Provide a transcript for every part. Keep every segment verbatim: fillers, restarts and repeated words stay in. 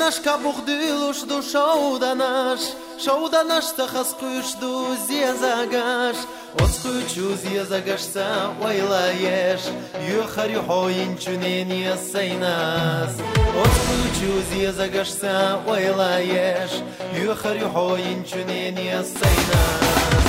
nasz kabuch dylusz du szouda nasz, szouda nasz tachas kusz du zjezagasz, odskuciu zjezagasz sa wailajesz, yuchar yuhoyin chunin yasaynas, odskuciu zjezagasz sa wailajesz, yuchar yuhoyin chunin yasaynas.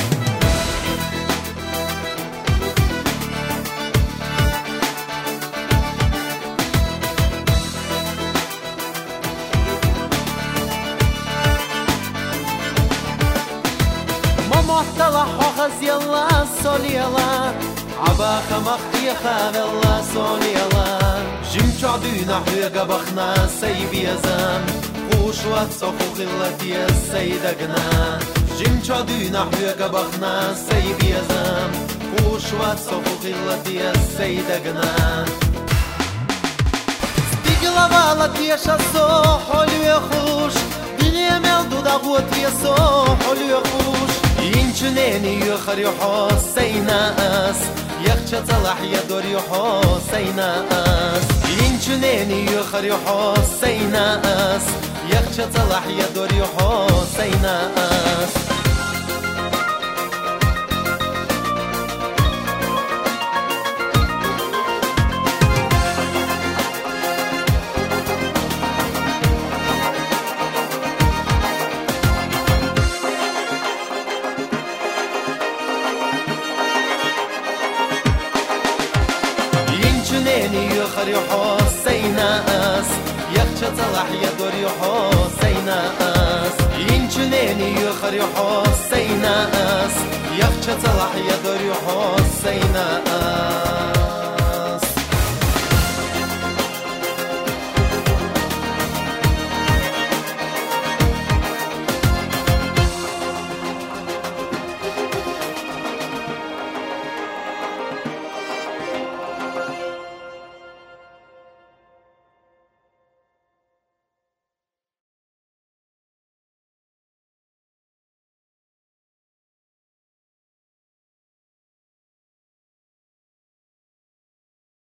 محتلح وخز يلا صول يلا عباخة مخي خاب الله صول يلا جمع عدونا حويقة بخنا سيب يزام خوش واتسوخو خلتي السيدقنا جمع عدونا حويقة بخنا سيب يزام خوش واتسوخو خلتي السيدقنا ستيقلا بالت يشا صوح حلو خوش دنيا ملدو داغوت يصوح حلو خوش ينشنيني يخر حسيناس يخشى صلاح يدور حسيناس ينشنيني يخر حسيناس يخشى صلاح يدور حسيناس يخر حسيناس يخشى صلاح يدور حسيناس ينشنيني يخر حسيناس يخشى صلاح يدور حسيناس